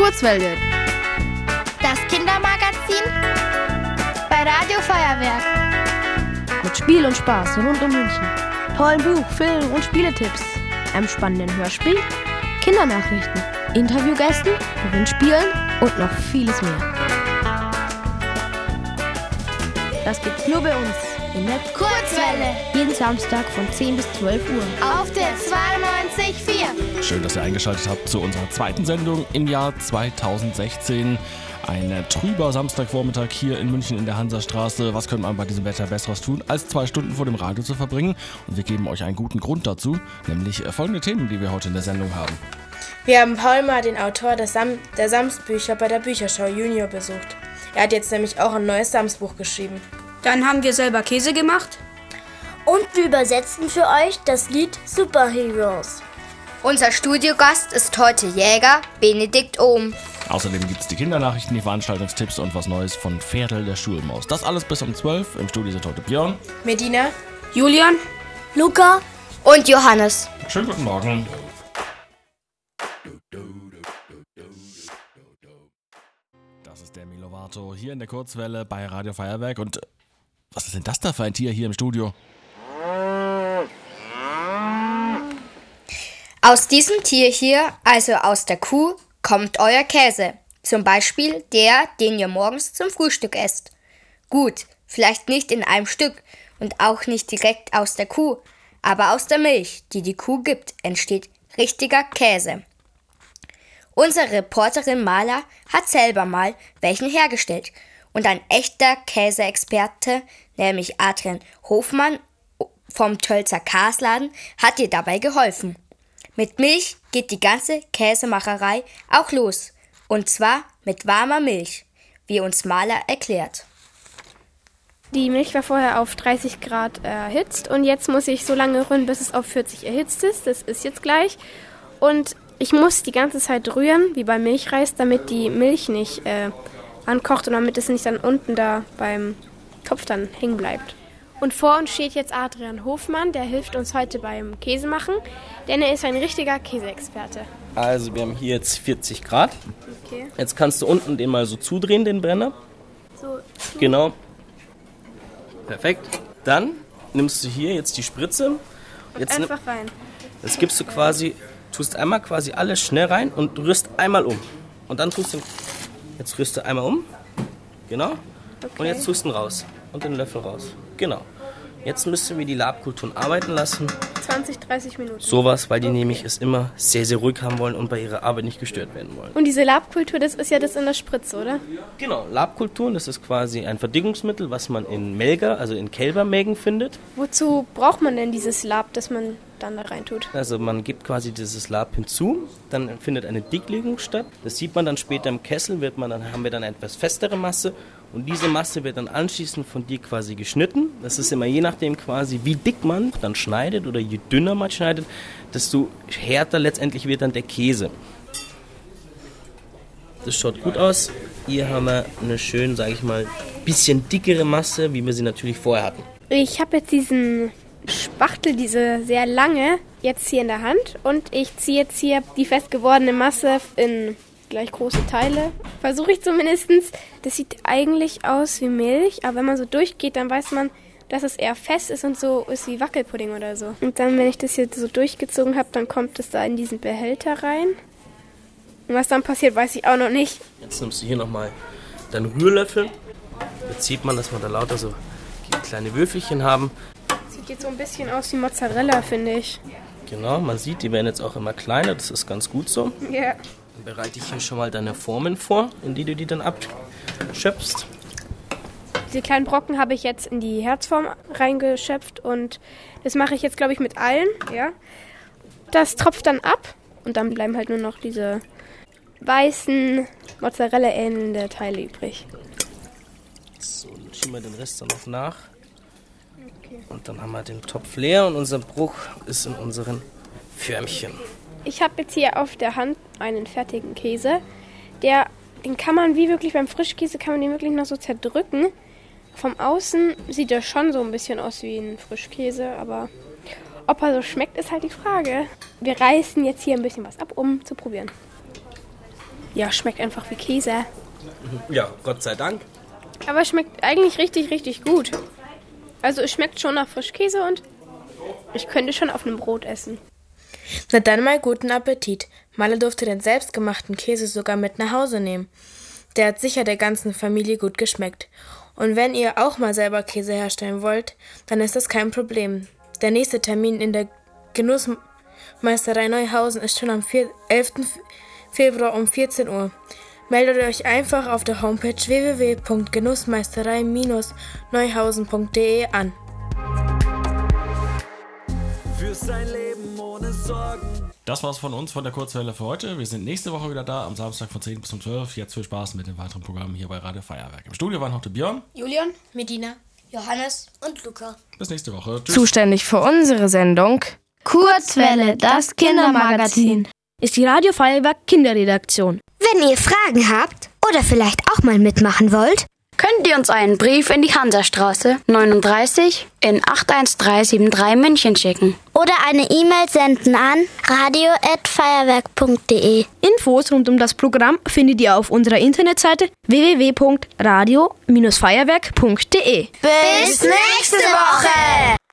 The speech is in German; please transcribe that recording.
Kurzwelle. Das Kindermagazin bei Radio Feuerwerk. Mit Spiel und Spaß rund um München. Tollen Buch-, Film- und Spieletipps. Einem spannenden Hörspiel, Kindernachrichten, Interviewgästen, Gewinnspielen und noch vieles mehr. Das gibt's nur bei uns in der Kurzwelle. Jeden Samstag von 10 bis 12 Uhr. Auf der 92.4. Schön, dass ihr eingeschaltet habt zu unserer zweiten Sendung im Jahr 2016. Ein trüber Samstagvormittag hier in München in der Hansastraße. Was könnte man bei diesem Wetter Besseres tun, als 2 Stunden vor dem Radio zu verbringen? Und wir geben euch einen guten Grund dazu, nämlich folgende Themen, die wir heute in der Sendung haben. Wir haben Paul Maar, den Autor der Sams-Bücher, bei der Bücherschau Junior besucht. Er hat jetzt nämlich auch ein neues Sams-Buch geschrieben. Dann haben wir selber Käse gemacht. Und wir übersetzen für euch das Lied Superheroes. Unser Studiogast ist heute Jäger Benedikt Ohm. Außerdem gibt es die Kindernachrichten, die Veranstaltungstipps und was Neues von Pferdl der Schulmaus. Das alles bis um 12. Im Studio sind heute Björn, Medina, Julian, Luca und Johannes. Schönen guten Morgen. Das ist der Milovato hier in der Kurzwelle bei Radio Feuerwerk. Und was ist denn das da für ein Tier hier im Studio? Aus diesem Tier hier, also aus der Kuh, kommt euer Käse. Zum Beispiel der, den ihr morgens zum Frühstück esst. Gut, vielleicht nicht in einem Stück und auch nicht direkt aus der Kuh, aber aus der Milch, die die Kuh gibt, entsteht richtiger Käse. Unsere Reporterin Maler hat selber mal welchen hergestellt und ein echter Käseexperte, nämlich Adrian Hofmann vom Tölzer Kasladen, hat ihr dabei geholfen. Mit Milch geht die ganze Käsemacherei auch los. Und zwar mit warmer Milch, wie uns Maler erklärt. Die Milch war vorher auf 30 Grad erhitzt und jetzt muss ich so lange rühren, bis es auf 40 erhitzt ist. Das ist jetzt gleich. Und ich muss die ganze Zeit rühren, wie beim Milchreis, damit die Milch nicht ankocht und damit es nicht dann unten da beim Topf dann hängen bleibt. Und vor uns steht jetzt Adrian Hofmann, der hilft uns heute beim Käsemachen, denn er ist ein richtiger Käseexperte. Also wir haben hier jetzt 40 Grad. Okay. Jetzt kannst du unten den mal so zudrehen, den Brenner. So. Genau. Perfekt. Dann nimmst du hier jetzt die Spritze. Jetzt Einfach rein. Das gibst du quasi, tust einmal quasi alles schnell rein und rührst einmal um. Und dann jetzt rührst du einmal um. Genau. Okay. Und jetzt tust du ihn raus. Und den Löffel raus. Genau. Jetzt müssen wir die Labkulturen arbeiten lassen. 20, 30 Minuten. Sowas, weil die nämlich es immer sehr, sehr ruhig haben wollen und bei ihrer Arbeit nicht gestört werden wollen. Und diese Labkultur, das ist ja das in der Spritze, oder? Genau, Labkulturen, das ist quasi ein Verdickungsmittel, was man in Melker, also in Kälbermägen findet. Wozu braucht man denn dieses Lab, das man dann da rein tut? Also man gibt quasi dieses Lab hinzu, dann findet eine Dicklegung statt. Das sieht man dann später im Kessel, haben wir dann eine etwas festere Masse. Und diese Masse wird dann anschließend von dir quasi geschnitten. Das ist immer je nachdem quasi, wie dick man dann schneidet oder je dünner man schneidet, desto härter letztendlich wird dann der Käse. Das schaut gut aus. Hier haben wir eine schön, sage ich mal, bisschen dickere Masse, wie wir sie natürlich vorher hatten. Ich habe jetzt diesen Spachtel, diese sehr lange, jetzt hier in der Hand. Und ich ziehe jetzt hier die fest gewordene Masse in gleich große Teile. Versuche ich zumindest. Das sieht eigentlich aus wie Milch, aber wenn man so durchgeht, dann weiß man, dass es eher fest ist und so ist wie Wackelpudding oder so. Und dann, wenn ich das hier so durchgezogen habe, dann kommt es da in diesen Behälter rein. Und was dann passiert, weiß ich auch noch nicht. Jetzt nimmst du hier nochmal deinen Rührlöffel. Jetzt sieht man, dass wir da lauter so kleine Würfelchen haben. Sieht jetzt so ein bisschen aus wie Mozzarella, finde ich. Genau, man sieht, die werden jetzt auch immer kleiner, das ist ganz gut so. Ja. Dann bereite ich hier schon mal deine Formen vor, in die du die dann abschöpfst. Diese kleinen Brocken habe ich jetzt in die Herzform reingeschöpft und das mache ich jetzt, glaube ich, mit allen. Ja. Das tropft dann ab und dann bleiben halt nur noch diese weißen, Mozzarella-ähnelnde Teile übrig. So, dann schieben wir den Rest dann noch nach. Okay. Und dann haben wir den Topf leer und unser Bruch ist in unseren Förmchen. Ich habe jetzt hier auf der Hand einen fertigen Käse. Den kann man wie wirklich beim Frischkäse, kann man den wirklich noch so zerdrücken. Vom Außen sieht er schon so ein bisschen aus wie ein Frischkäse, aber ob er so schmeckt, ist halt die Frage. Wir reißen jetzt hier ein bisschen was ab, um zu probieren. Ja, schmeckt einfach wie Käse. Ja, Gott sei Dank. Aber es schmeckt eigentlich richtig, richtig gut. Also es schmeckt schon nach Frischkäse und ich könnte schon auf einem Brot essen. Na dann mal guten Appetit. Malle durfte den selbstgemachten Käse sogar mit nach Hause nehmen. Der hat sicher der ganzen Familie gut geschmeckt. Und wenn ihr auch mal selber Käse herstellen wollt, dann ist das kein Problem. Der nächste Termin in der Genussmeisterei Neuhausen ist schon am 11. Februar um 14 Uhr. Meldet euch einfach auf der Homepage www.genussmeisterei-neuhausen.de an. Für sein Leben ohne Sorgen. Das war's von uns, von der Kurzwelle für heute. Wir sind nächste Woche wieder da, am Samstag von 10 bis um 12. Jetzt viel Spaß mit den weiteren Programmen hier bei Radio Feuerwerk. Im Studio waren heute Björn, Julian, Medina, Johannes Und Luca. bis nächste Woche. Tschüss. Zuständig für unsere Sendung Kurzwelle, das Kindermagazin, ist die Radio Feuerwerk Kinderredaktion. Wenn ihr Fragen habt oder vielleicht auch mal mitmachen wollt, könnt ihr uns einen Brief in die Hansastraße 39 in 81373 München schicken. oder eine E-Mail senden an radio@feuerwerk.de. Infos rund um das Programm findet ihr auf unserer Internetseite www.radio-feuerwerk.de. Bis nächste Woche!